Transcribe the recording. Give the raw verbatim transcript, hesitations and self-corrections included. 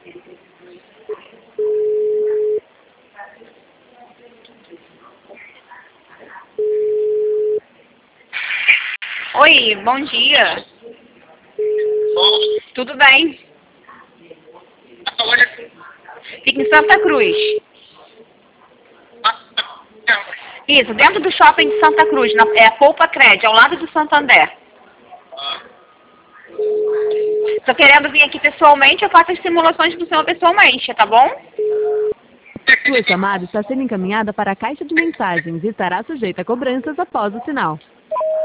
Oi, bom dia. Bom, Tudo bem? olha, Fica em Santa Cruz. Isso, dentro do shopping de Santa Cruz, na, é a Poupa Cred, ao lado do Santander. Tô querendo vir aqui pessoalmente, eu faço as simulações com o senhor pessoalmente, tá bom? Sua chamada está sendo encaminhada para a caixa de mensagens e estará sujeita a cobranças após o sinal.